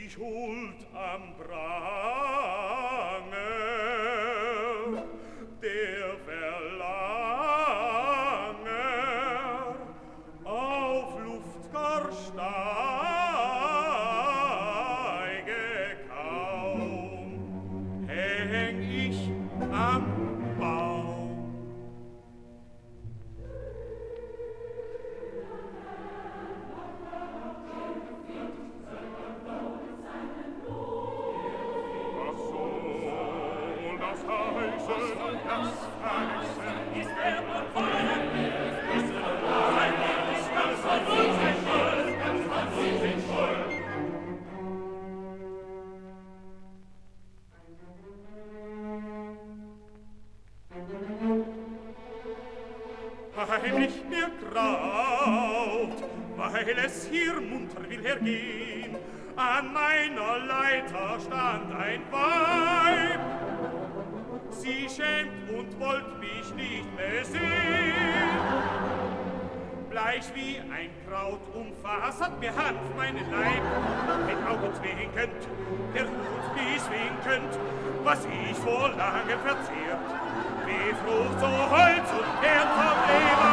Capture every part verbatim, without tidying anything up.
Schuld am Pranger, der Verlanger auf Luft gar steige kaum, häng ich am Baum. Was soll das heißen? Das heißen ist der Feind, ist der Feind, ist das von uns ein Schuld, das von uns ein Schuld. Weil ich mir graut, weil es hier munter will hergehen, an meiner Leiter stand ein Weib. Sie schämt und wollt mich nicht mehr sehen. Bleich wie ein Kraut umfasst hat mir Hanf meinen Leib, mit Augen zwinkend, der Hut bis winkend, was ich vor lange verzehrt, wie Frucht so Holz und Kern vom Leber.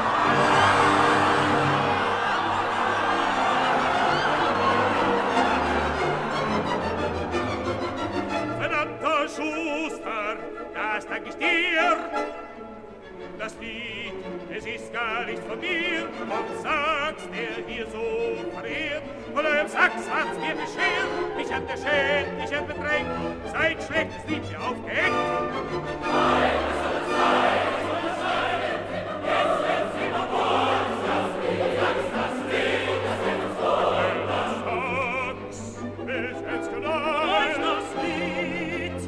Verdammter Schuster, das dank ich dir. Das Lied, es ist gar nicht von dir. Und sagst, der hier so verehrt. Von eurem Sachs hat's mir beschert. Mich hat erschämt, mich hat bedrängt. Seid schlechtes Lied mir aufgehängt. Nein, es soll sein, es soll sein. Jetzt wird's immer vor. Das Lied, Sachs, das Lied, das wird uns vor. Das Sachs, ich hätt's gedacht. Das Lied.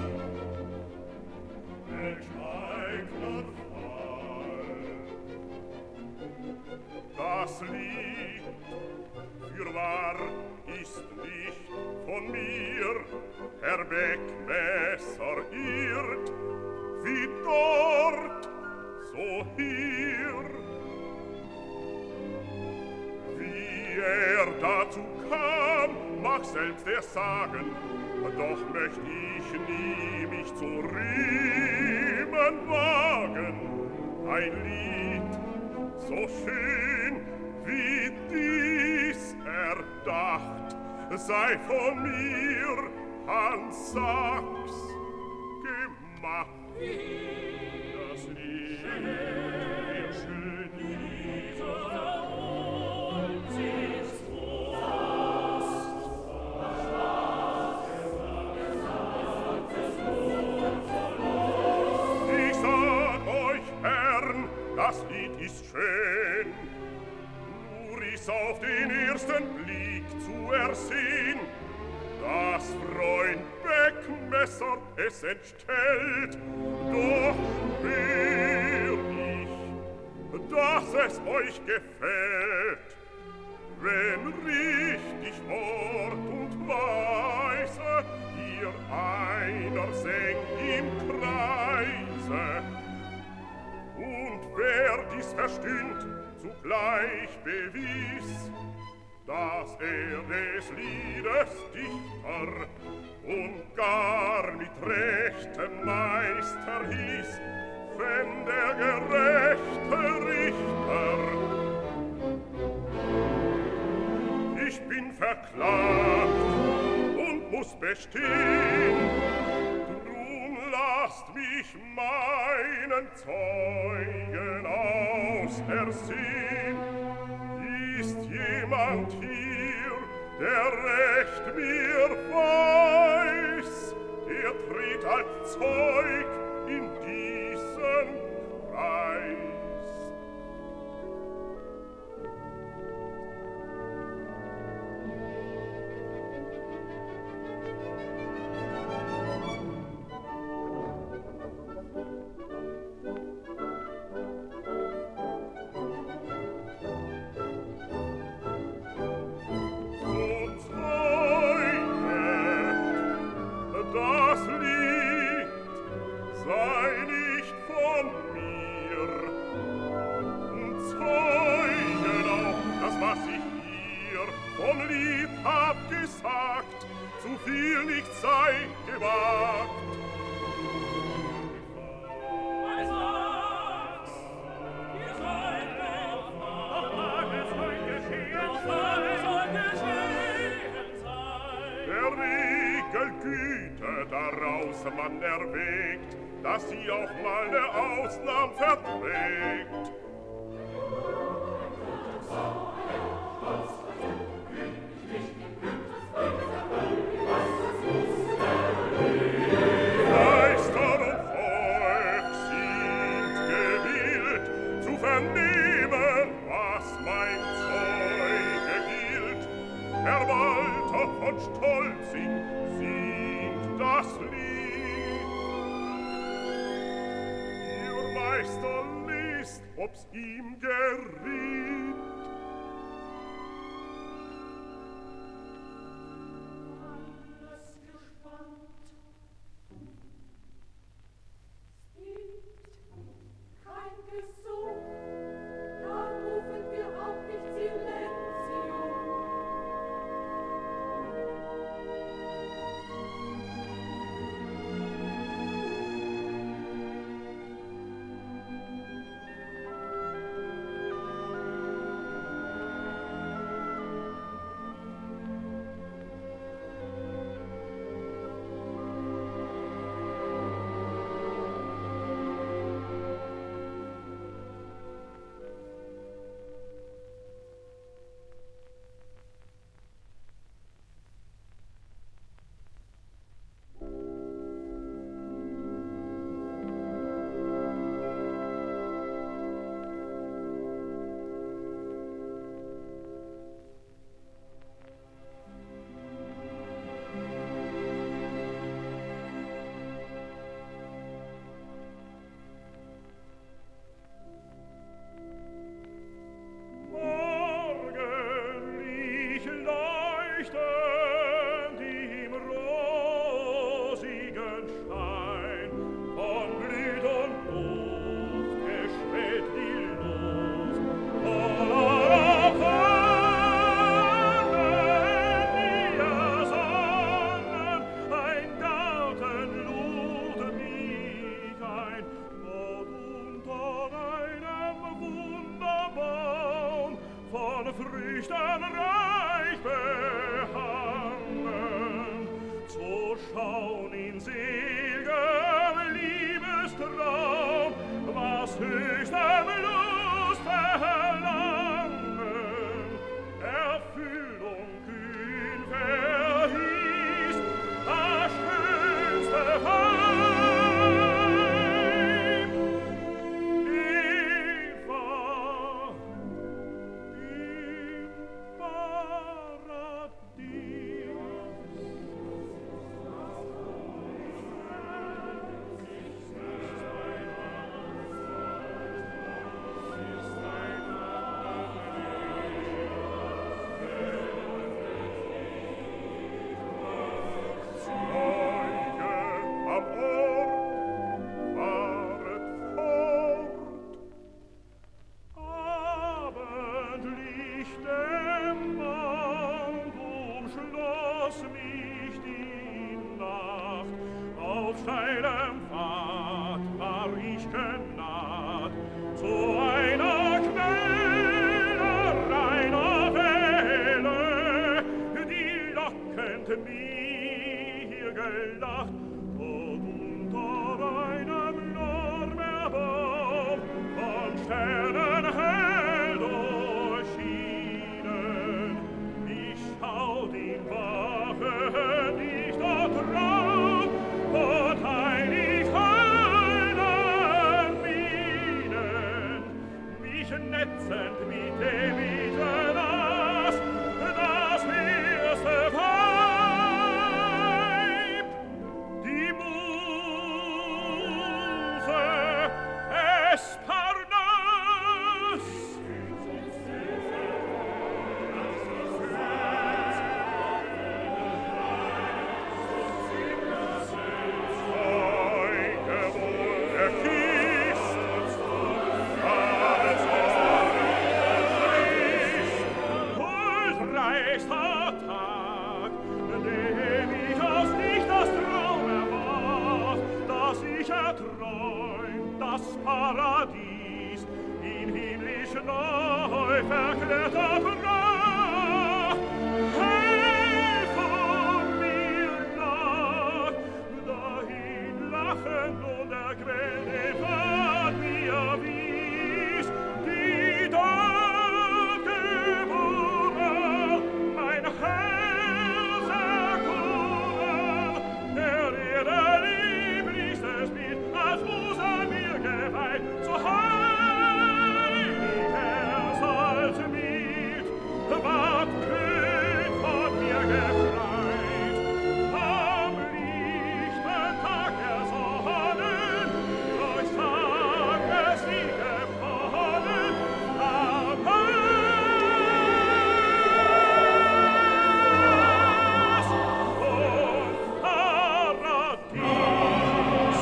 Welch eigner Das Lied, fürwahr, ist nicht von mir, Herr Beckmesser irrt, wie dort, so hier. Wie er dazu kam, mag selbst er sagen, doch möcht ich nie mich zu rühmen wagen. Ein Lied, so schön wie dies erdacht, sei von mir, Hans Sachs, gemacht. Das Lied, ihr schön Lied, uns ist groß. Ich sag euch, Herrn, das Lied ist schön, nur ist auf den ersten Blick zu ersehen, dass Freund Beckmesser es entstellt, doch will ich, dass es euch gefällt, wenn richtig Wort und Weise ihr einer singt im Kreise. Und wer dies verstünd, zugleich bewies, dass er des Liedes Dichter und gar mit rechtem Meister hieß, wenn der gerechte Richter. Ich bin verklagt und muss bestehen, drum lasst mich meinen Zeugen ausersehen. Ist jemand hier, der recht mir weiß, der tritt als Zeug in diesen Kreis. gesagt, zu viel nicht sei gewagt. Was sagst? Ihr seid noch Doch mag es heut geschehen Doch mag es heut geschehen sein. Der Regel Güte daraus man erwägt, dass sie auch mal ne Ausnahm verträgt. Meister und Volk sind gewillt, zu vernehmen, was mein Zeuge gilt. Herr Walter von Stolzing singt das Lied. Ihr Meister liest, ob's ihm geriet. Alles gespannt. Es gibt kein Gesung, da rufen wir auch nicht Silenzium. Morgenlicht leuchtend im rosigen Schein, von Blüt und Duft geschwellt die Luft, voller Farben wir sangen, ein Garten lud mich ein, dort unter einem Wunderbaum, von Früchten reich behangen, zu schauen in seligem Liebestraum, was höchstem Lust verlangen, Erfüllung kühn verhieß, das schönste Weib. Eva, im Paradies. Zeuge am Ort, fahret fort. Abendlicht dämmernd umschloss mich die Nacht. Auf steilem Pfad war ich genaht zu einer Quelle reiner Welle, die lockend mir gelacht, dort unter einem Lorbeerbaum von Sternen hell durchschienen. Ich schaut ihn wachen, ich dort Traum von heilig holden Mienen, mich netzend mit dem Mitternass, das erste Weib, die Muse Esparnas. das Paradies in himmlisch neu verklärter Pracht. Helfe mir nach, dahin lachend und erquält Ewald mir wies, die dort geboren, mein Herz erkoren, der Erde lieblichstes Bild, als Musa mir geweiht, so heilig Herz als Miet, ward kühn von mir gefreit. Am lichten Tag der Sonnen, euch sag es nie gefallen, am Pass und Paradies.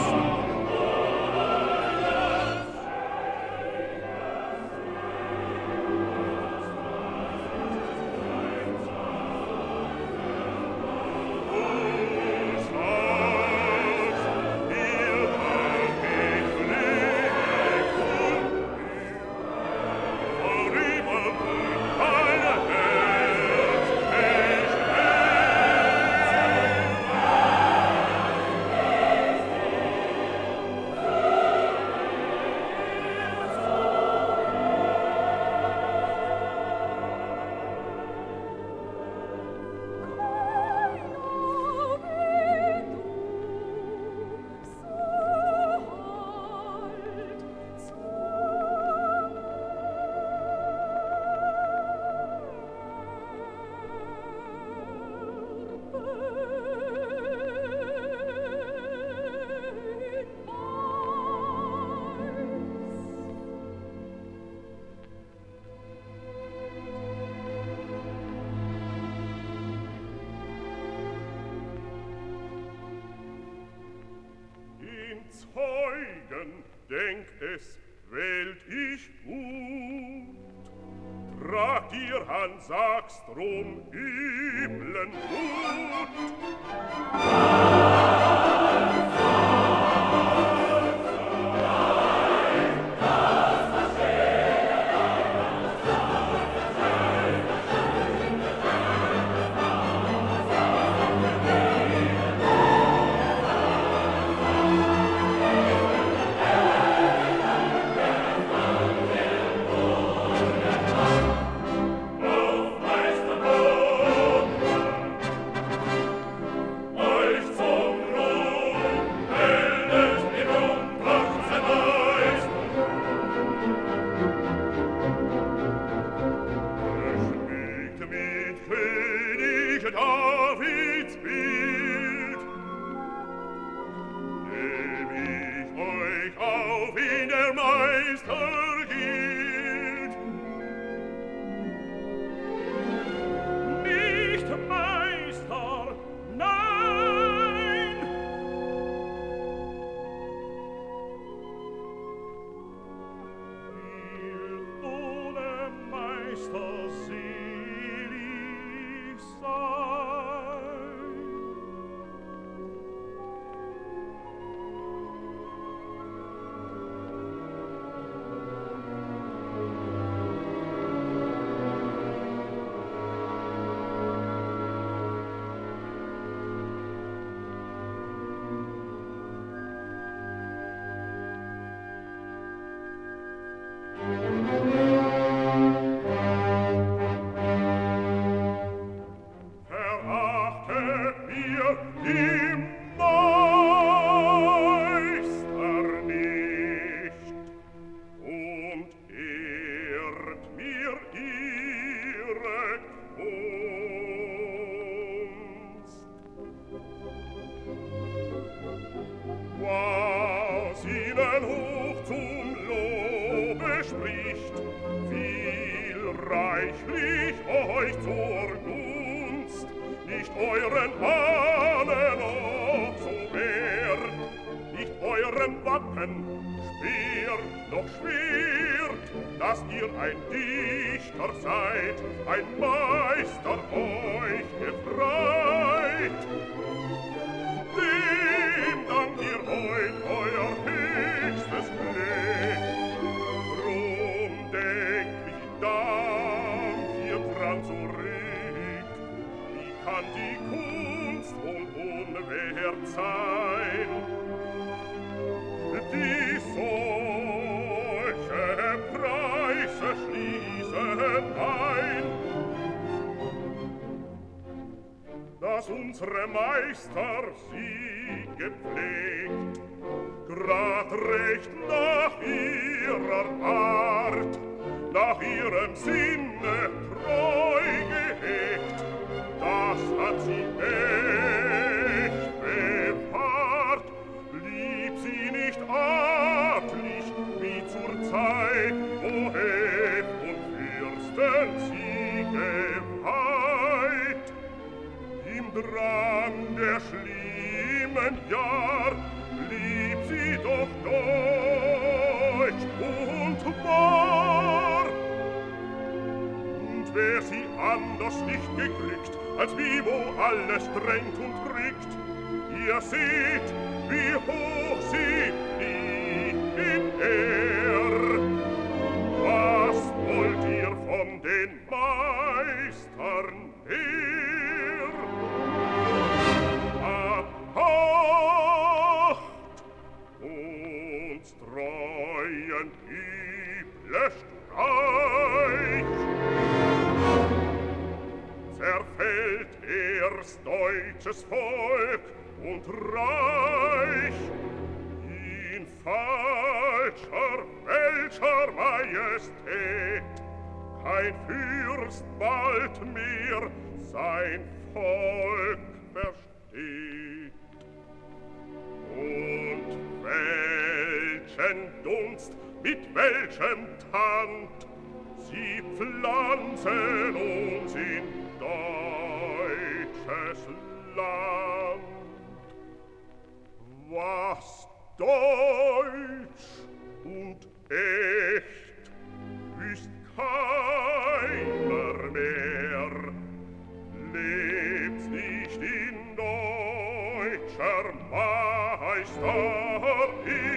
Zeugen, denkt es, wählt ich gut. Tragt ihr an, sagst drum üblen Mut. Davids Bild, nehm ich euch auf in der Meister gilt. Nicht Meister, nein! Ihr ohne Meister selig sein. Verachtet mir die Meister nicht und ehrt mir ihre Kunst. Was ihnen hoch zum Lobe spricht, viel reichlich euch zur Gunst, nicht euren Ahnen noch so wert, nicht eurem Wappen, Speer noch Schwert, dass ihr ein Dichter seid, ein Meister euch gefreit. Dem dankt ihr heut euer höchstes Glück. kann die Kunst und unwehrt sein, die solche Preise schließen ein, dass unsere Meister sie gepflegt, grad recht nach ihrer Art, nach ihrem Sinne treu gehegt, das hat sie echt bewahrt. Lieb sie nicht artlich, wie zur Zeit, wo Heft und Fürsten sie geweiht. Im Drang der schlimmen Jahr blieb sie doch deutsch und wahr. Und wär sie anders nicht geglückt, als wie wo alles drängt und drückt, ihr seht, wie hoch sie liegt in Ehr. Was wollt ihr von den Meistern her? Acht uns treuen üble Streich, zerfällt erst deutsches Volk und Reich in falscher, welcher Majestät kein Fürst bald mehr sein Volk versteht. Und welchen Dunst, mit welchem Tand sie pflanzen uns in deutsches Land. Was deutsch und echt wüsst keiner mehr, lebt nicht in deutscher Meister